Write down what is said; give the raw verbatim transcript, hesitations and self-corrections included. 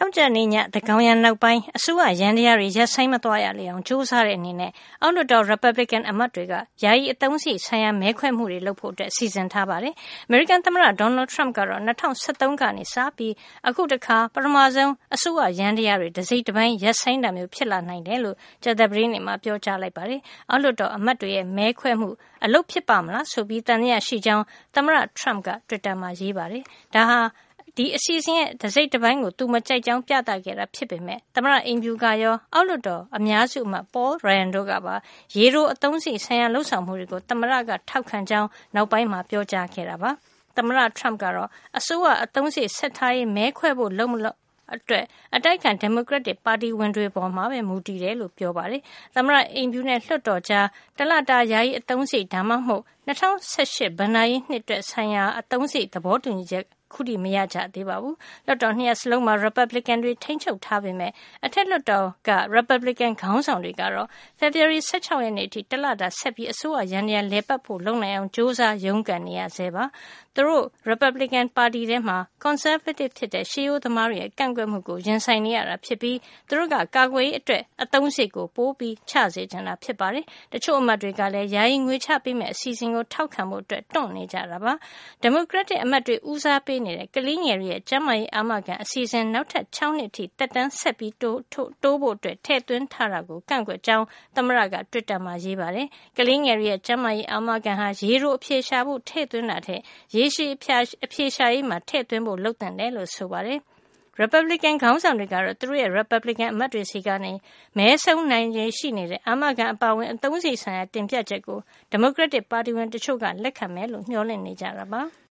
တောက်ကြနေညတကောင်ရနောက်ပိုင်းအစိုးရရန်တရားတွေရပ်ဆိုင်းမသွားရလေအောင်စူးစမ်းတဲ့အနေနဲ့အောက်လွှတ်တော် Republican အမတ်တွေကယာယီအသုံးစရိတ်ဆိုင်ရာမဲခွဲမှုတွေလုပ်ဖို့အတွက်စီစဉ်ထားပါတယ်။ American သမ္မတ Donald Trump ကတော့၂၀၁၃ကနေစပြီးအခုတခါပထမဆုံးအစိုးရရန်တရားတွေတစိမ့်တစ်ပိုင်းရပ်ဆိုင်းတာမျိုးဖြစ်လာနိုင်တယ်လို့ကြာသပတေးနေ့မှာပြောကြားလိုက်ပါတယ်။အောက်လွှတ်တော်အမတ်တွေရဲ့မဲခွဲမှုအလုပ်ဖြစ်ပါမလားဆိုပြီးတန်ရာရှိကြောင်းသမ္မတ Trump က Twitter မှာရေးပါတယ်။ဒါဟာဒီအစီအစဉ်ရဲ့တစိမ့်တစ်ပိုင်းကိုသူမကြိုက်ကြောင်းပြသခဲ့တာဖြစ်ပေမဲ့သမ္မတအိမ်ဖြူကရောအောက်လွှတ်တော်အများစုအမတ် Paul Ryan တို့ကပါရေတိုအသုံးစရိတ်ဆိုင်ရာလှုပ်ဆောင်မှုတွေကိုသမ္မတကထောက်ခံကြောင်းနောက်ပိုင်းမှာပြောကြားခဲ့တာပါ။သမ္မတ Trump ကတော့အစိုးရအသုံးစရိတ်ဆက်ထားရေးမဲခွဲဖို့လုပ်မလုပ်အတွက်အတိုက်ခံ Democratic ပါတီဝင်တွေပေါ်မှာပဲမူတည်တယ်လို့ပြောပါတယ်။သမ္မတအိမ်ဖြူနဲ့လွှတ်တော်ကြားတလတာယာယီအသုံးစရိတ်ဒါမှမဟုတ်၂၀၁၈ဘဏ္ဍာရေးနှစ်အတွက်ဆိုင်ရာအသုံးစရိတ်သဘောတူညီချက်ခုထိမရကြသေးပါဘူး။လွှတ်တော်နှစ်ရပ်စလုံးမှာ Republican တွေထိန်းချုပ်ထားပေမဲ့အထက်လွှတ်တော်က Republican ခေါင်းဆောင်တွေကတော့ February ၁၆ရက်နေ့အထိတလတာဆက်ပြီးအစိုးရရန်တရားလဲပတ်ဖို့လုပ်နိုင်အောင်စ조사ရုန်းကန်နေရဆဲပါ။သူတို့ Republican ပါတီထဲမှာ conservative ဖြစ်တဲ့ရှေးရိုးသမားတွေရဲ့ကန့်ကွက်မှုကိုရင်ဆိုင်နေရတာဖြစ်ပြီးသူတို့ကကာကွယ်ရေးအတွက်အသုံးစရိတ်ကိုပိုပြီးချစေချင်တာဖြစ်ပါတယ်။တချို့အမတ်တွေကလည်းယာယီငွေချပေးမဲ့အစီအစဉ်ကိုထောက်ခံဖို့အတွက်တွန့်နေကြတာပါ။ Democratic အမတ်တွေဦးစားပေးနေတဲ့ကလေးငယ်တွေရဲ့ကျန်းမာရေးအာမခံအစီအစဉ်နောက်ထပ်၆နှစ်အထိတက်တန်းဆက်ပြီးတိုးတိုးဖို့အတွက်ထည့်သွင်းထားတာကိုကန့်ကွက်ကြောင်းသမ္မတက Twitter မှာရေးပါတယ်။ကလေးငယ်တွေရဲ့ကျန်းမာရေးအာမခံဟာရေတိုအဖြေရှာဖို့ထည့်သွင်းတာထက်ရေရှည်အဖြေရှာရေးမှာထည့်သွင်းဖို့လုပ်သင့်တယ်လို့ဆိုပါတယ်။ Republican ခေါင်းဆောင်တွေကတော့သူတို့ရဲ့ Republican အမတ်တွေစီကနေမဲဆုံးနိုင်ခြေရှိနေတဲ့အာမခံအပါအဝင်အသုံးစရိတ်ဆိုင်ရာတင်ပြချက်ကို Democratic ပါတီဝင်တချို့ကလက်ခံမယ်လို့မျှော်လင့်နေကြတာပါ။